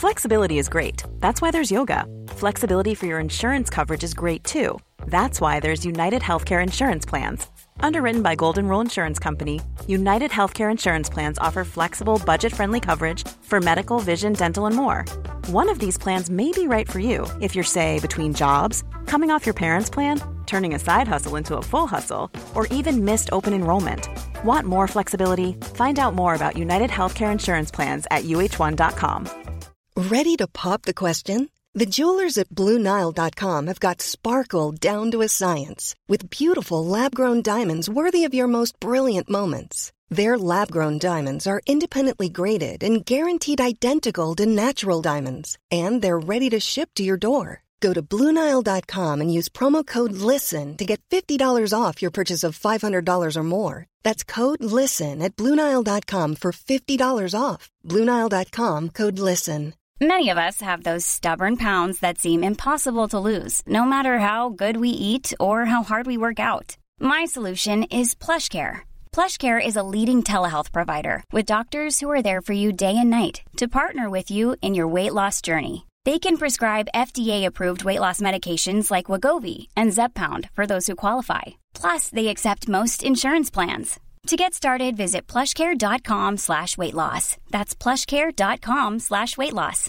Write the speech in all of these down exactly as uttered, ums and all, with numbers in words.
Flexibility is great. That's why there's yoga. Flexibility for your insurance coverage is great too. That's why there's United Healthcare Insurance Plans. Underwritten by Golden Rule Insurance Company, United Healthcare Insurance Plans offer flexible, budget-friendly coverage for medical, vision, dental, and more. One of these plans may be right for you if you're, say, between jobs, coming off your parents' plan, turning a side hustle into a full hustle, or even missed open enrollment. Want more flexibility? Find out more about United Healthcare Insurance Plans at U H one dot com. Ready to pop the question? The jewelers at Blue Nile dot com have got sparkle down to a science with beautiful lab-grown diamonds worthy of your most brilliant moments. Their lab-grown diamonds are independently graded and guaranteed identical to natural diamonds, and they're ready to ship to your door. Go to Blue Nile dot com and use promo code LISTEN to get fifty dollars off your purchase of five hundred dollars or more. That's code LISTEN at Blue Nile dot com for fifty dollars off. Blue Nile dot com, code LISTEN. Many of us have those stubborn pounds that seem impossible to lose, no matter how good we eat or how hard we work out. My solution is PlushCare. PlushCare is a leading telehealth provider with doctors who are there for you day and night to partner with you in your weight loss journey. They can prescribe F D A-approved weight loss medications like Wegovy and Zepbound for those who qualify. Plus, they accept most insurance plans. To get started, visit plushcare.com slash weight loss. That's plushcare.com slash weight loss.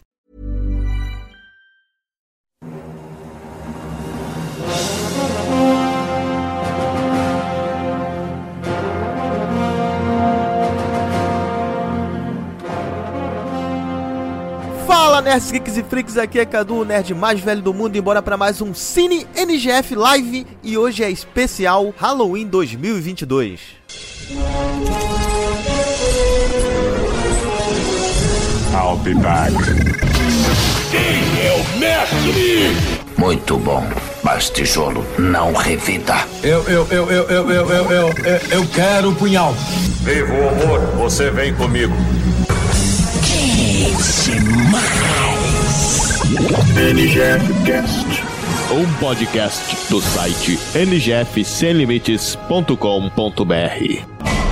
Fala, nerds, geeks e freaks, aqui é Cadu, o nerd mais velho do mundo, e bora pra mais um Cine N G F Live, e hoje é especial Halloween dois mil e vinte e dois. I'll be back. Quem é o mestre? Muito bom, mas tijolo não revida. Eu, eu, eu, eu, eu, eu, eu, eu, eu, eu quero o punhal. Viva o horror, você vem comigo. N G F Cast, um podcast do site n g f sem limites ponto com ponto b r.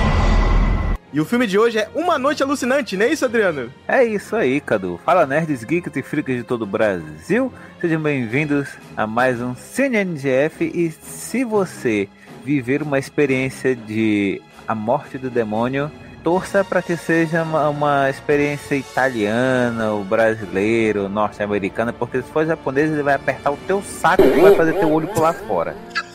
E o filme de hoje é Uma Noite Alucinante, não é isso, Adriano? É isso aí, Cadu. Fala, nerds, geeks e freaks de todo o Brasil. Sejam bem-vindos a mais um Cine N G F. E se você viver uma experiência de A Morte do Demônio, torça para que seja uma, uma experiência italiana, ou brasileira, ou norte-americana, porque se for japonês ele vai apertar o teu saco e vai fazer teu olho pular fora.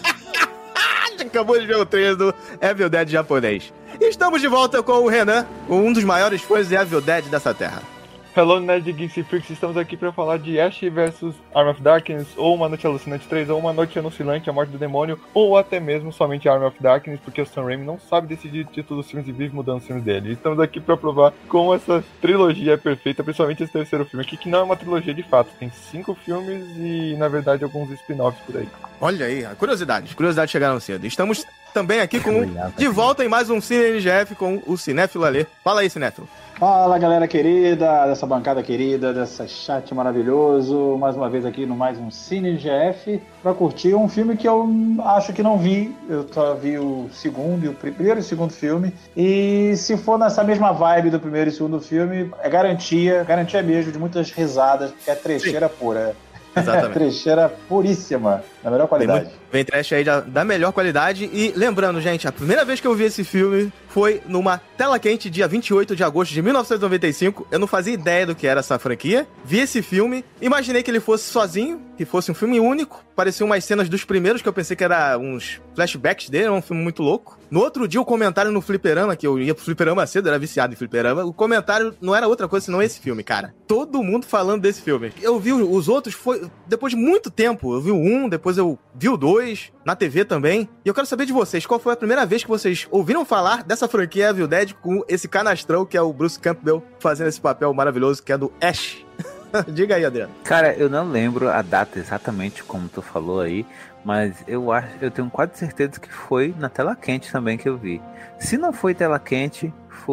Acabou de ver o trailer do Evil Dead japonês. E estamos de volta com o Renan, um dos maiores fãs de Evil Dead dessa terra. Hello, Nerd Geeks e Freaks, estamos aqui para falar de Ash versus Arm of Darkness, ou Uma Noite Alucinante três, ou Uma Noite Alucinante, A Morte do Demônio, ou até mesmo somente Arm of Darkness, porque o Sam Raimi não sabe decidir o título dos filmes e vive mudando os filmes dele. Estamos aqui para provar como essa trilogia é perfeita, principalmente esse terceiro filme aqui, que não é uma trilogia de fato, tem cinco filmes e, na verdade, alguns spin-offs por aí. Olha aí, curiosidades, curiosidades chegaram cedo. Estamos também aqui com de volta em mais um Cine N G F com o Cinéfilo Alê. Fala aí, Cinéfilo. Fala, galera querida, dessa bancada querida, dessa chat maravilhoso, mais uma vez aqui no mais um Cine N G F, pra curtir um filme que eu acho que não vi, eu só vi o segundo, e o primeiro e o segundo filme, e se for nessa mesma vibe do primeiro e segundo filme, é garantia, garantia mesmo de muitas risadas, porque é trecheira pura. Exatamente. Trecheira puríssima, da melhor qualidade. Vem, vem trash aí da, da melhor qualidade. E lembrando, gente, a primeira vez que eu vi esse filme foi numa tela quente, dia vinte e oito de agosto de mil novecentos e noventa e cinco. Eu não fazia ideia do que era essa franquia. Vi esse filme, imaginei que ele fosse sozinho, que fosse um filme único. Pareciam umas cenas dos primeiros, que eu pensei que era uns flashbacks dele, era um filme muito louco. No outro dia, o comentário no fliperama, que eu ia pro fliperama cedo, era viciado em fliperama, o comentário não era outra coisa senão esse filme, cara. Todo mundo falando desse filme. Eu vi os outros, foi depois de muito tempo. Eu vi o um, depois eu vi o dois, na T V também. E eu quero saber de vocês, qual foi a primeira vez que vocês ouviram falar dessa franquia Evil Dead com esse canastrão, que é o Bruce Campbell, fazendo esse papel maravilhoso, que é do Ash. Diga aí, Adriano. Cara, eu não lembro a data exatamente como tu falou aí, mas eu acho, eu tenho quase certeza que foi na tela quente também que eu vi. Se não foi tela quente,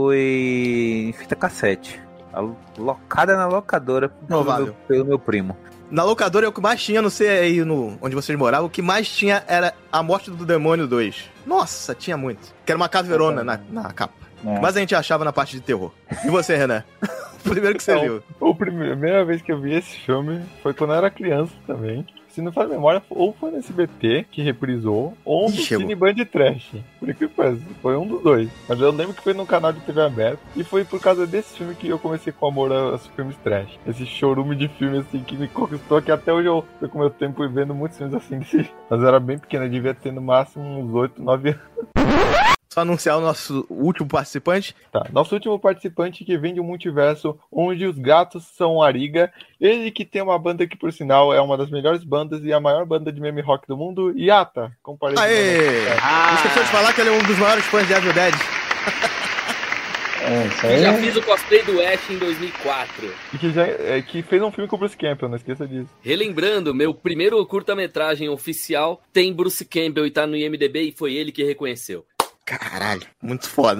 foi em fita cassete, alocada na locadora pelo meu, pelo meu primo. Na locadora, o que mais tinha, não sei aí no, onde vocês moravam, o que mais tinha era A Morte do Demônio dois. Nossa, tinha muito. Que era uma caveirona na, na capa. É. Mas a gente achava na parte de terror. E você, Renan? O primeiro que você Então, viu. O primeiro, a primeira vez que eu vi esse filme foi quando eu era criança também. Se não faz memória, ou foi no S B T que reprisou, ou no Ixi, Cine Band Trash. Por que parece? Foi um dos dois. Mas eu lembro que foi no canal de T V aberto. E foi por causa desse filme que eu comecei com amor aos filmes trash. Esse chorume de filme assim que me conquistou, que até hoje eu tô com meu tempo vendo muitos filmes assim. Desse... Mas eu era bem pequeno, eu devia ter no máximo uns oito, nove anos. Só anunciar o nosso último participante. Tá, nosso último participante que vem de um multiverso onde os gatos são Ariga. Ele que tem uma banda que, por sinal, é uma das melhores bandas e a maior banda de meme rock do mundo, Yata. Comparei. Aê! Ah. Esqueceu de falar que ele é um dos maiores fãs de Evil Dead. É, isso Eu aí. já fiz o cosplay do Ash em dois mil e quatro. E que, já, é, que fez um filme com o Bruce Campbell, não esqueça disso. Relembrando, meu primeiro curta-metragem oficial tem Bruce Campbell e tá no I M D B e foi ele que reconheceu. Caralho, muito foda.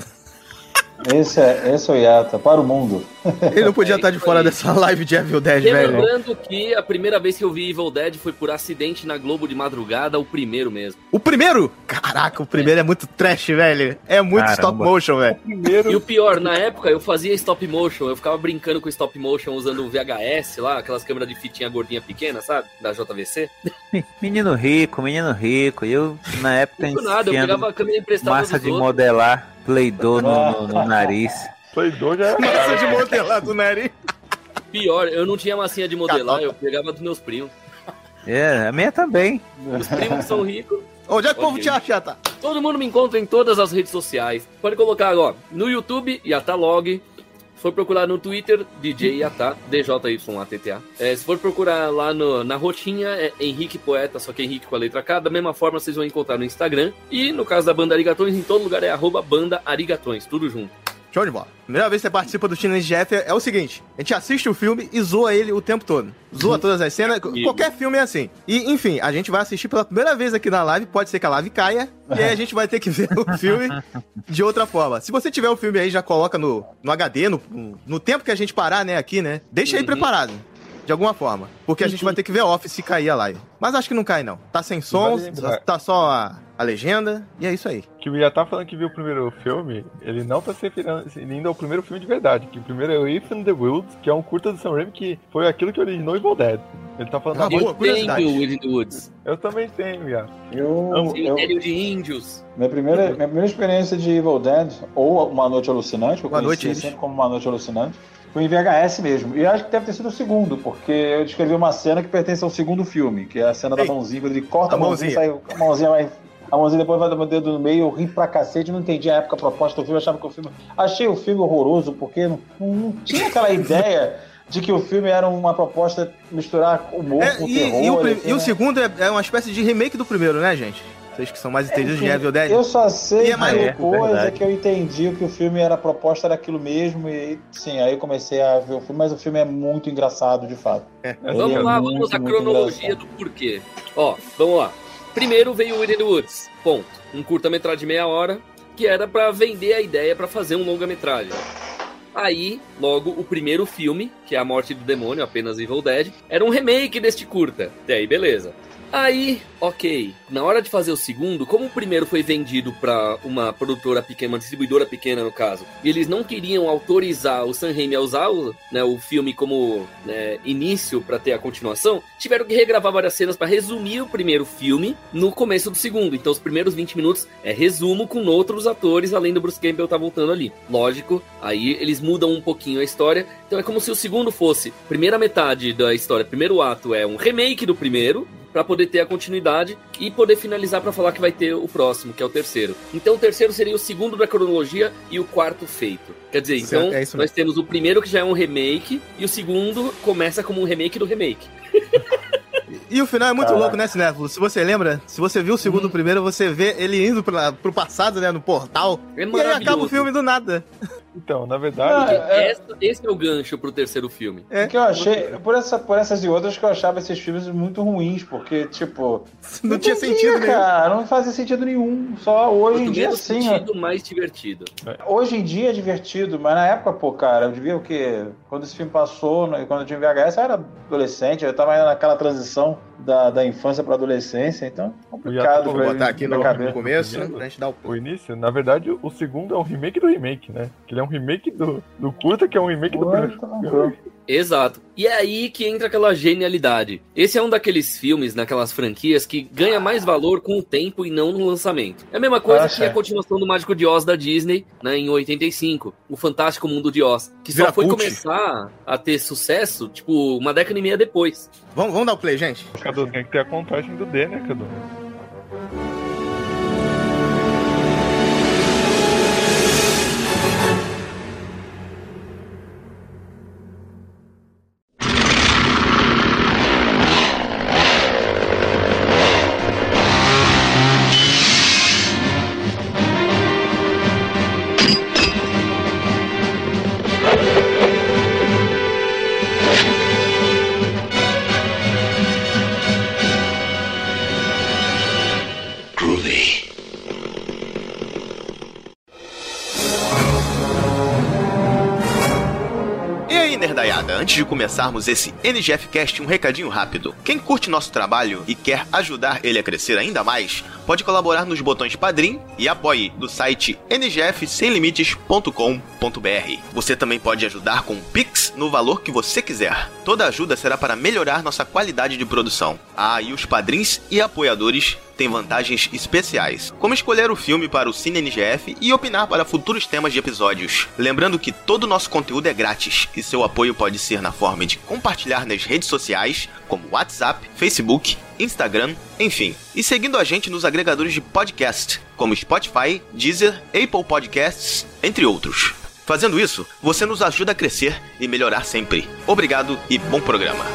Esse é, esse é o Yata, para o mundo. Ele não podia É estar de isso fora aí. dessa live de Evil Dead, velho. Lembrando que a primeira vez que eu vi Evil Dead foi por acidente na Globo de madrugada, o primeiro mesmo. O primeiro? Caraca, o primeiro é, é muito trash, velho. É muito Caramba. stop motion, velho. Primeiro. E o pior, na época eu fazia stop motion, eu ficava brincando com stop motion usando o V H S lá, aquelas câmeras de fitinha gordinha pequena, sabe? Da J V C. Menino rico, menino rico. Eu, na época, Não nada, eu enfiando pegava a câmera emprestada massa dos de outros. modelar Play-Doh no, no, no nariz. Play dois já era. Massa de modelar do nariz. Pior, eu não tinha massinha de modelar, eu pegava dos meus primos. É, a minha também. Os primos que são ricos. Onde é que o povo Ok. te acha, Yata? Todo mundo me encontra em todas as redes sociais. Pode colocar agora no YouTube, Yatalog. Se for procurar no Twitter, D J Yata, D J Y A T T A. É, se for procurar lá no, na rotinha, é Henrique Poeta, só que Henrique com a letra K. Da mesma forma, vocês vão encontrar no Instagram. E no caso da Banda Arigatões, em todo lugar é arroba Banda Arigatões, tudo junto. Show de bola. Primeira vez que você participa do Cine G F é, é o seguinte: a gente assiste o filme e zoa ele o tempo todo. Zoa todas as cenas. Isso. Qualquer filme é assim. E, enfim, a gente vai assistir pela primeira vez aqui na live. Pode ser que a live caia. E aí a gente vai ter que ver o filme de outra forma. Se você tiver o filme aí, já coloca no, no H D, no, no tempo que a gente parar, né, aqui, né? Deixa aí Uhum. preparado. De alguma forma. Porque a gente vai ter que ver off se cair a live. Mas acho que não cai, não. Tá sem som, vale lembrar. tá só a, a legenda. E é isso aí. Que o Yata falando que viu o primeiro filme, ele não tá se referindo ao primeiro filme de verdade. Que o primeiro é o If in the Woods, que é um curta do Sam Raimi que foi aquilo que originou Evil Dead. Ele tá falando Ah, da boa, Eu curiosidade. tenho Within the Woods. Eu também tenho, Yata. Eu, eu, Cemitério de Índios. minha, primeira, minha primeira experiência de Evil Dead, ou Uma Noite Alucinante, que eu Boa conhecia noite, sempre como Uma Noite Alucinante, foi em V H S mesmo. E acho que deve ter sido o segundo, porque eu descrevi uma cena que pertence ao segundo filme, que é a cena da Ei, mãozinha, quando ele corta a a mãozinha, mãozinha. sai, a mãozinha vai... A mãozinha depois vai dar o dedo no meio, eu ri pra cacete, não entendi a época a proposta do filme, achava que o filme... Achei o filme horroroso, porque não, não tinha aquela ideia de que o filme era uma proposta de misturar humor É, com e, terror. e o, prim- assim, e o né? segundo é, é uma espécie de remake do primeiro, né, gente? Vocês que são mais entendidos de Enfim, Evil Dead. Eu só sei E é mais que louco, depois é verdade. que eu entendi que o filme era a proposta era aquilo mesmo e sim, aí eu comecei a ver o filme, mas o filme é muito engraçado de fato. É. Ele Vamos é lá, muito, vamos à muito cronologia engraçado. do porquê. Ó, vamos lá. Primeiro veio Within the Woods, ponto. Um curta-metragem de meia hora, que era pra vender a ideia pra fazer um longa-metragem. Aí, logo, o primeiro filme, que é A Morte do Demônio, apenas Evil Dead, era um remake deste curta. Até aí, beleza. Aí, ok, na hora de fazer o segundo, como o primeiro foi vendido pra uma produtora pequena, uma distribuidora pequena no caso, e eles não queriam autorizar o Sam Raimi a usar o, né, o filme como né, início pra ter a continuação, tiveram que regravar várias cenas pra resumir o primeiro filme no começo do segundo. Então os primeiros vinte minutos é resumo com outros atores, além do Bruce Campbell tá voltando ali. Lógico, aí eles mudam um pouquinho a história, então é como se o segundo fosse, primeira metade da história, primeiro ato é um remake do primeiro, pra poder ter a continuidade e poder finalizar pra falar que vai ter o próximo, que é o terceiro. Então o terceiro seria o segundo da cronologia e o quarto feito. Quer dizer, Certo, então é isso nós temos o primeiro que já é um remake e o segundo começa como um remake do remake. E o final é muito Caraca. louco, né, Cinéfilo? Se você lembra, se você viu o segundo primeiro, você vê ele indo pra, pro passado, né, no portal. É E aí maravilhoso. acaba o filme do nada. Então, na verdade, Ah, é- Essa- esse é o gancho pro terceiro filme. É. que eu achei, por, essa, por essas e outras que eu achava esses filmes muito ruins, porque, tipo... Não tinha entendia, sentido nenhum. cara, não fazia sentido nenhum. Só hoje em Quanto dia menos sim, ó. sentido, mais divertido. Hoje em dia é divertido, mas na época, pô, cara, eu devia o quê? Quando esse filme passou, né, quando eu tinha V H S, eu era adolescente, eu tava ainda naquela transição da, da infância pra adolescência, então é complicado. Vou botar aqui no, no começo, pra gente dar o... o início. Na verdade, o segundo é um remake do remake, né? Que ele é um remake do, do curta, que é um remake do primeiro. Exato. E é aí que entra aquela genialidade. Esse é um daqueles filmes, naquelas franquias, que ganha mais valor com o tempo e não no lançamento. É a mesma coisa Acha. que a continuação do Mágico de Oz da Disney, né, em oitenta e cinco, O Fantástico Mundo de Oz, que só Vira foi cult. começar a ter sucesso, tipo, uma década e meia depois. Vamos, vamos dar o play, gente? Cadu, tem que ter a contagem do D, né, Cadu? Antes de começarmos esse N G F Cast, um recadinho rápido. Quem curte nosso trabalho e quer ajudar ele a crescer ainda mais, pode colaborar nos botões Padrim e Apoie do site n g f sem limites ponto com ponto b r. Você também pode ajudar com o Pix no valor que você quiser. Toda ajuda será para melhorar nossa qualidade de produção. Ah, e os padrinhos e apoiadores têm vantagens especiais, como escolher o filme para o Cine N G F e opinar para futuros temas de episódios. Lembrando que todo o nosso conteúdo é grátis e seu apoio pode ser na forma de compartilhar nas redes sociais, como WhatsApp, Facebook, Instagram, enfim. E seguindo a gente nos agregadores de podcast, como Spotify, Deezer, Apple Podcasts, entre outros. Fazendo isso, você nos ajuda a crescer e melhorar sempre. Obrigado e bom programa.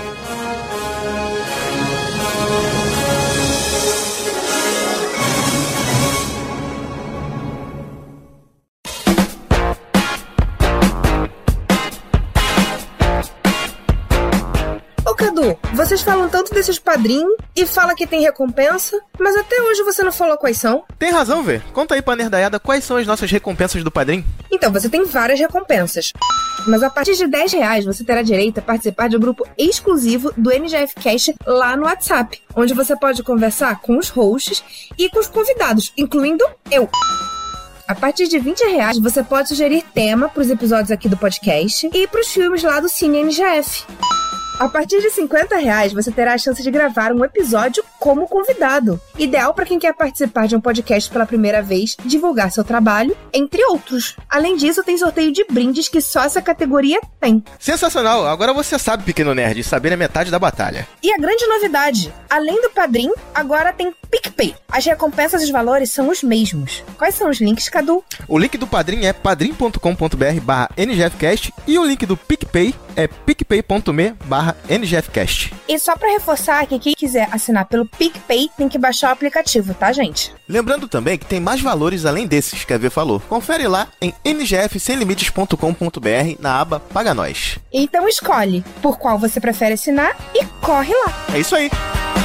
Cadu, vocês falam tanto desses padrinhos e fala que tem recompensa, mas até hoje você não falou quais são. Tem razão, Vê. Conta aí pra nerdaiada quais são as nossas recompensas do padrinho. Então, você tem várias recompensas. Mas a partir de dez reais você terá direito a participar de um grupo exclusivo do N G F Cast lá no WhatsApp, onde você pode conversar com os hosts e com os convidados, incluindo eu. A partir de vinte reais você pode sugerir tema pros episódios aqui do podcast e pros filmes lá do Cine N G F. A partir de cinquenta reais, você terá a chance de gravar um episódio como convidado. Ideal para quem quer participar de um podcast pela primeira vez, divulgar seu trabalho, entre outros. Além disso, tem sorteio de brindes que só essa categoria tem. Sensacional! Agora você sabe, pequeno nerd, saber é metade da batalha. E a grande novidade, além do Padrim, agora tem PicPay. As recompensas e os valores são os mesmos. Quais são os links, Cadu? O link do Padrim é padrim ponto com ponto b r barra N G F Cast e o link do PicPay é picpay ponto me barra N G F Cast. E só pra reforçar que quem quiser assinar pelo PicPay tem que baixar o aplicativo, tá, gente? Lembrando também que tem mais valores além desses que a V falou. Confere lá em n g f sem limites ponto com ponto b r na aba Paga Nós. Então escolhe por qual você prefere assinar e corre lá. É isso aí.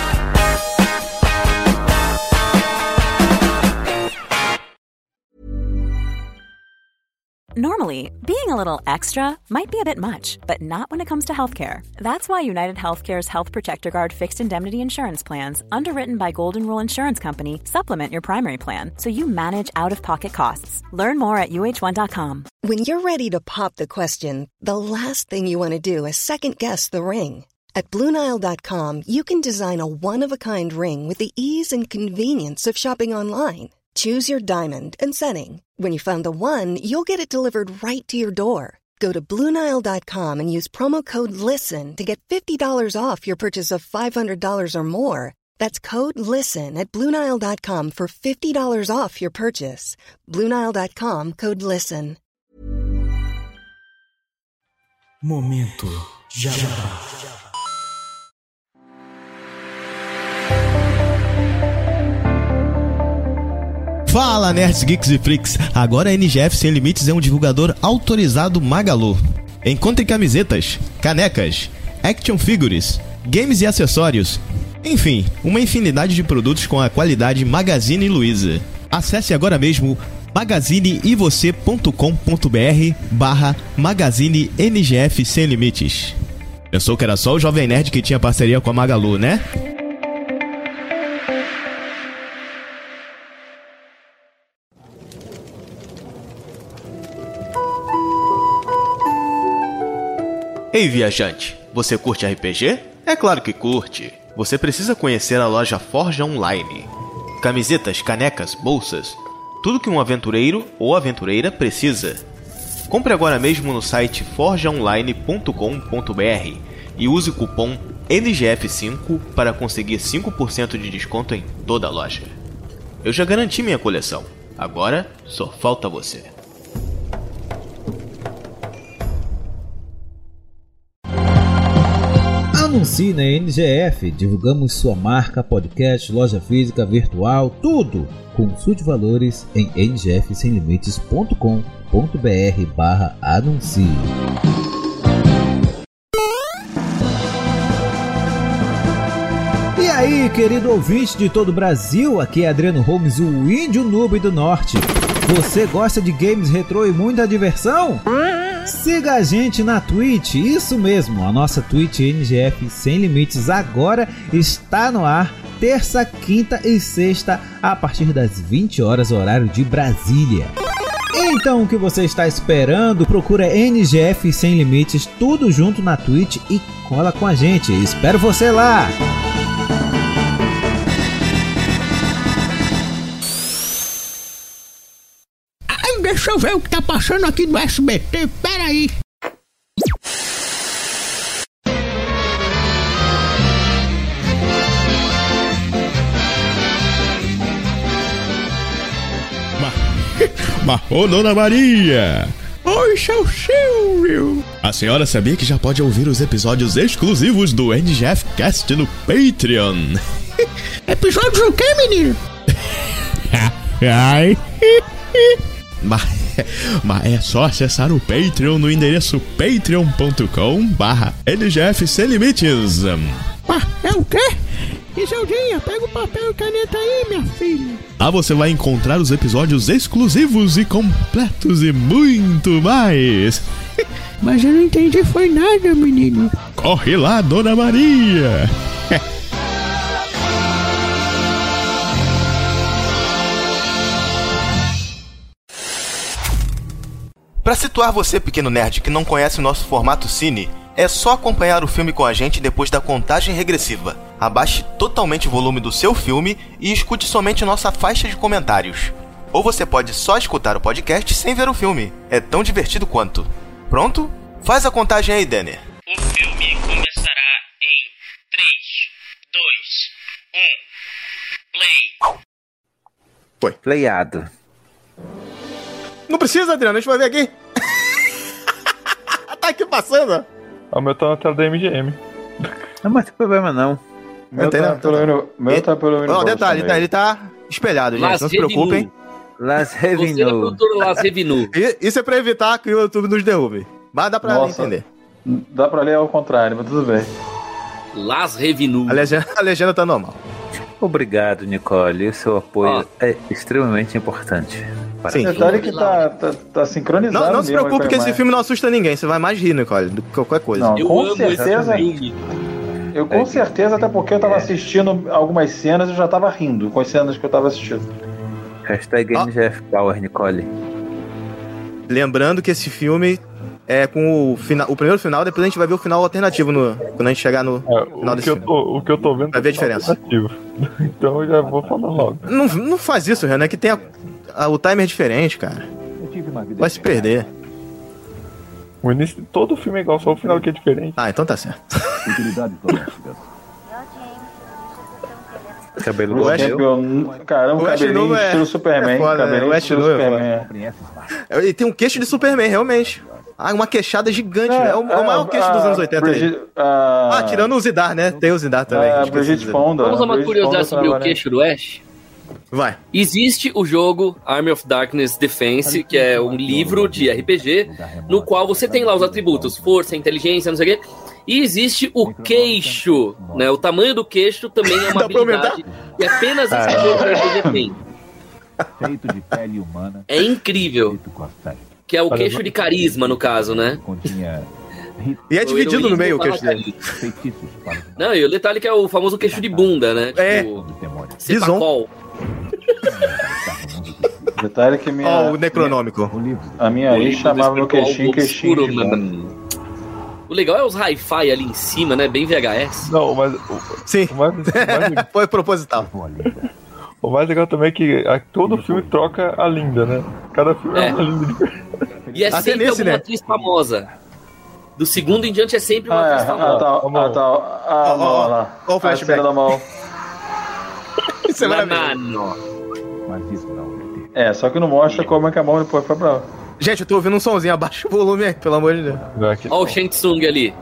Normally, being a little extra might be a bit much, but not when it comes to healthcare. That's why United Healthcare's Health Protector Guard fixed indemnity insurance plans, underwritten by Golden Rule Insurance Company, supplement your primary plan so you manage out-of-pocket costs. Learn more at u h one dot com. When you're ready to pop the question, the last thing you want to do is second-guess the ring. At Blue Nile dot com, you can design a one-of-a-kind ring with the ease and convenience of shopping online. Choose your diamond and setting. When you find the one, you'll get it delivered right to your door. Go to Blue Nile dot com and use promo code LISTEN to get fifty dollars off your purchase of five hundred dollars or more. That's code LISTEN at Blue Nile dot com for fifty dollars off your purchase. Blue Nile dot com, code LISTEN. Momento Jabá. Fala, nerds, geeks e freaks! Agora a N G F Sem Limites é um divulgador autorizado Magalu. Encontre camisetas, canecas, action figures, games e acessórios. Enfim, uma infinidade de produtos com a qualidade Magazine Luiza. Acesse agora mesmo magazine e você ponto com ponto b r barra Magazine N G F Sem Limites. Pensou que era só o Jovem Nerd que tinha parceria com a Magalu, né? Ei, viajante, você curte R P G? É claro que curte. Você precisa conhecer a loja Forja Online. Camisetas, canecas, bolsas, tudo que um aventureiro ou aventureira precisa. Compre agora mesmo no site forja online ponto com ponto b r e use o cupom N G F cinco para conseguir cinco por cento de desconto em toda a loja. Eu já garanti minha coleção, agora só falta você. Anuncie na N G F, divulgamos sua marca, podcast, loja física, virtual, tudo! Consulte valores em n g f sem limites ponto com ponto b r barra anuncie. E aí, querido ouvinte de todo o Brasil, aqui é Adriano Holmes, o índio noob do norte. Você gosta de games retrô e muita diversão? Siga a gente na Twitch, isso mesmo, a nossa Twitch N G F Sem Limites agora está no ar, terça, quinta e sexta, a partir das vinte horas, horário de Brasília. Então o que você está esperando? Procura N G F Sem Limites, tudo junto na Twitch e cola com a gente, espero você lá! Deixa eu ver o que tá passando aqui no S B T, pera aí. Mas, mas, ô Dona Maria! Oi, seu Silvio! A senhora sabia que já pode ouvir os episódios exclusivos do N G F Cast no Patreon? Episódios o quê, menino? Ai... Mas, mas é só acessar o Patreon no endereço patreon ponto com barra N G F Sem Limites. Ah, é o quê? Isildinha, pega o papel e caneta aí, minha filha. Lá você vai encontrar os episódios exclusivos e completos e muito mais. Mas eu não entendi foi nada, menino. Corre lá, Dona Maria. Para situar você, pequeno nerd, que não conhece o nosso formato Cine, é só acompanhar o filme com a gente depois da contagem regressiva. Abaixe totalmente o volume do seu filme e escute somente nossa faixa de comentários. Ou você pode só escutar o podcast sem ver o filme. É tão divertido quanto. Pronto? Faz a contagem aí, Denner. O filme começará em três, dois, um, play. Foi. Playado. Não precisa, Adriano, a gente vai ver aqui. Tá aqui passando. O meu tá na tela da M G M. Não, mas tem problema não. O meu tá pelo menos. Meu tá pelo menos. Ó, detalhe, tá, ele tá espelhado, gente. Las não se preocupem. Las Revenu. Las Revenu. Isso é pra evitar que o YouTube nos derrube. Mas dá pra Nossa, entender. Dá pra ler ao contrário, mas tudo bem. Las Revenu. A legenda, a legenda tá normal. Obrigado, Nicole. O seu apoio ah. é extremamente importante. Sim. Detalhe que tá, tá, tá sincronizado. Não, não se preocupe que esse filme não assusta ninguém. Você vai mais rir, Nicole, do que qualquer coisa. Não, eu com amo certeza. Eu com é, certeza, até porque eu tava assistindo algumas cenas e eu já tava rindo com as cenas que eu tava assistindo. Hashtag N G F Power, Nicole. Lembrando que esse filme é com o, final, o primeiro final, depois a gente vai ver o final alternativo no, quando a gente chegar no é, final desse filme. Tô, o que eu tô vendo vai ver a diferença. Então eu já vou falar logo. Não, não faz isso, Renan, é que tem a, a, o timer é diferente, cara. Vai se perder. O início, todo filme é igual, só o final que é diferente. Ah, então tá certo. Cabelo o Ash, caramba, o cabelinho é, estilo Superman. É foda, cabelinho o estilo Superman. É. E tem um queixo de Superman, realmente. Ah, uma queixada gigante, é, é, o, é o maior queixo a, dos anos oitenta. Bridget, a, ah, tirando o Zidar, né? Tem o Zidar também. A Brigitte Fonda. Vamos a uma curiosidade sobre o queixo do Ash? Vai. Existe o jogo Army of Darkness Defense, que é um livro de R P G, no qual você tem lá os atributos, força, inteligência, não sei o quê. E existe o queixo, né? O tamanho do queixo também é uma habilidade que apenas esse jogo de R P G tem. Feito de pele humana. É incrível. Que é o queixo de carisma, no caso, né? E é dividido no meio o queixo dele. Não, e o detalhe que é o famoso queixo de bunda, né? É. Tipo, Cepacol. Detalhe que minha... Ó, oh, o necronômico. A minha ex chamava meu queixinho queixinho de bunda. O legal é os hi-fi ali em cima, né? Bem V H S. Não, mas... Sim, o mais, o mais... foi proposital. O mais legal também é que a, todo filme troca a linda, né? Cada filme é, é uma linda diferente. E é Até sempre nesse, alguma né? atriz famosa. Do segundo em diante é sempre uma Ah, atriz é, famosa. ah, tá, ah, tá. Ah, Ó, ó, mão ó, lá. ó o A flashback. cena da mão. Você La vai ver. mano. É, só que não mostra como é que a mão depois foi pra lá. Gente, eu tô ouvindo um somzinho, abaixa o volume aí, pelo amor de Deus. Olha o Shang Tsung ali.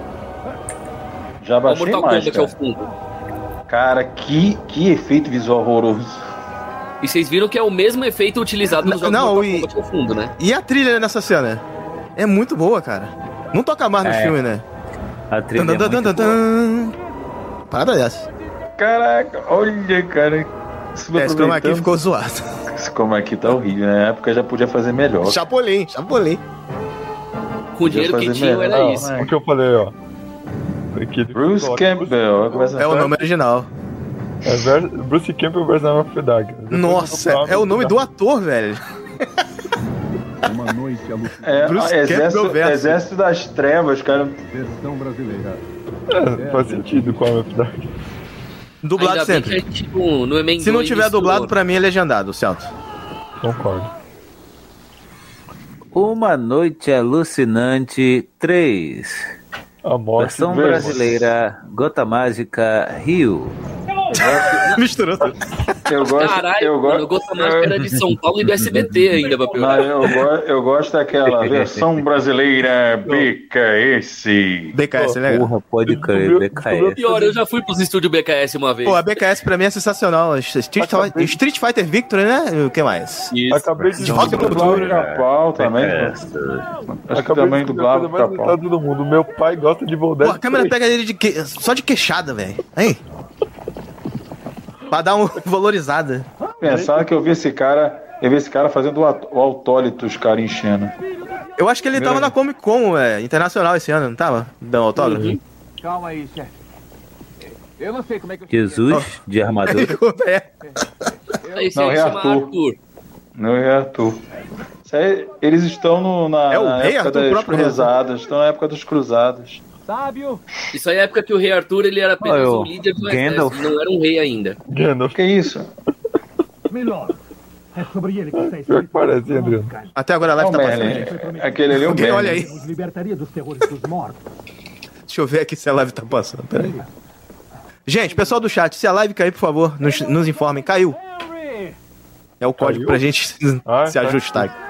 Já Olha o baixei Mortal mais, Kombat ao cara. fundo. Cara, que, que efeito visual horroroso. E vocês viram que é o mesmo efeito utilizado nos jogos Não, Mortal e- Kombat ao fundo, né? E a trilha nessa cena? É muito boa, cara. Não toca mais no É. filme, né? A trilha Tan, é tan, muito tan, boa. tan. Parada dessa. Caraca, olha, cara. É, esse chroma key ficou zoado. Esse chroma key tá horrível, né? Na época já podia fazer melhor. Chapolin, Chapolin. Com o dinheiro que fazer tinham melhor. era Não, isso. é. O que eu falei, ó. Aqui, Bruce Campbell. começa- É o nome original. É Ver- Bruce Campbell versus Arma of Darkness. Depois Nossa, eu vou pra é o nome do ator, velho. Uma noite É, Bruce ó, exército, Campbell versus- exército das Trevas, cara. versão brasileira. É, faz sentido com a Arma of Darkness. Dublado Ainda bem sempre. que é tipo, no Emendoi Se não tiver misturou. dublado, pra mim é legendado, Celso. Concordo. Uma Noite Alucinante três. A morte Versão versus- brasileira, Gota Mágica, Rio. Misturou tudo. Eu gosto, Caralho, eu mano, o gosto, Gota Mágica era de São Paulo e do S B T ainda, pra Não, piorar. eu, go- eu gosto daquela versão brasileira B K S. B K S, é legal. Porra, pode crer, B K S. Pior, eu já fui pros estúdios B K S uma vez. Pô, a B K S pra mim é sensacional. Street, Acabei- Street Fighter Victory, né? E o que mais? Isso. Acabei de De Rock pro Dublava futuro. Pica-Pau também, pô. Acho que Acabei também de dublava a coisa mais Pica-Pau. irritada do mundo. Meu pai gosta de Pô, Voldemort. a câmera pega ele de que... só de queixada, velho. Aí. Pra dar uma valorizada. Pensar que eu vi esse cara, eu vi esse cara fazendo o aut- o autólito, os caras enchendo. Eu acho que ele tava na Comic Con, é, internacional esse ano, não tava? Dando autógrafo? Uhum. Calma aí, chefe. Eu não sei como é que eu Jesus, de armadura. É. Esse Não, aí é chama Arthur. Arthur. Não é Arthur. Isso aí, eles estão no- na, É o na Rei época Arthur, o das próprio Rei cruzadas. Estão na época dos cruzados. Sábio. Isso aí é a época que o rei Arthur ele era apenas Olha, o o líder do Gandalf. exército, não era um rei ainda. Gandalf. Que isso? Melhor. É sobre ele que está Pior que parece, hein, Adriano? Até agora a É live o tá Merlin. passando. Aquele ali é o Alguém olha Merlin. aí. Nos libertaria dos terrores dos mortos. Deixa eu ver aqui se a live tá passando. Pera aí. Gente, pessoal do chat, se a live cair, por favor, nos, nos informem. Caiu. É o código Caiu? pra gente Ah, se tá. ajustar aqui.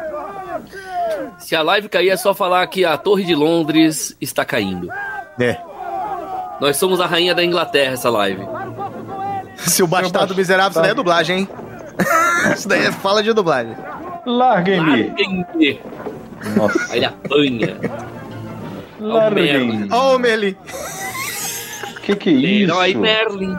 Se a live cair, é só falar que a Torre de Londres está caindo. É. Nós somos a rainha da Inglaterra, essa live. Se o bastardo miserável, isso daí é dublagem, hein? Isso daí é fala de dublagem. Larguem-me. Larguem-me. Nossa. Aí ele apanha. Larguem-me. Ó o Merlin. Que que é isso? Herói Merlin.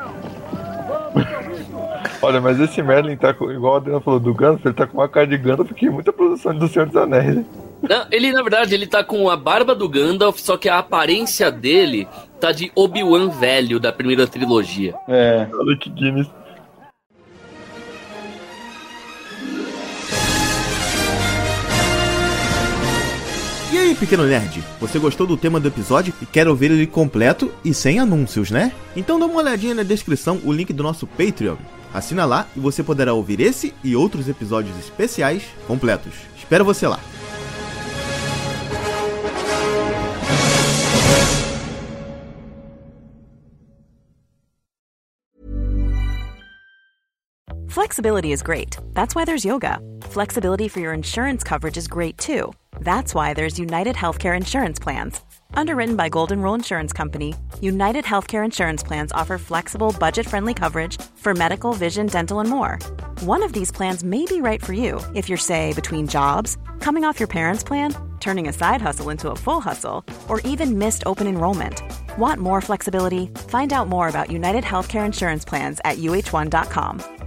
Olha, mas esse Merlin tá com, igual o Adriano falou do Gandalf, ele tá com uma cara de Gandalf que muita produção do Senhor dos Anéis. Não, ele, na verdade, ele tá com a barba do Gandalf, só que a aparência dele tá de Obi-Wan velho da primeira trilogia. É. Olha que Guinness. E aí, pequeno nerd? Você gostou do tema do episódio e quer ouvir ele completo e sem anúncios, né? Então dá uma olhadinha na descrição, o link do nosso Patreon. Assina lá e você poderá ouvir esse e outros episódios especiais completos. Espero você lá. Flexibility is great. That's why there's yoga. Flexibility for your insurance coverage is great too. That's why there's United Healthcare Insurance Plans. Underwritten by Golden Rule Insurance Company, United Healthcare Insurance Plans offer flexible, budget-friendly coverage for medical, vision, dental, and more. One of these plans may be right for you if you're, say, between jobs, coming off your parents' plan, turning a side hustle into a full hustle, or even missed open enrollment. Want more flexibility? Find out more about United Healthcare Insurance Plans at U H one dot com.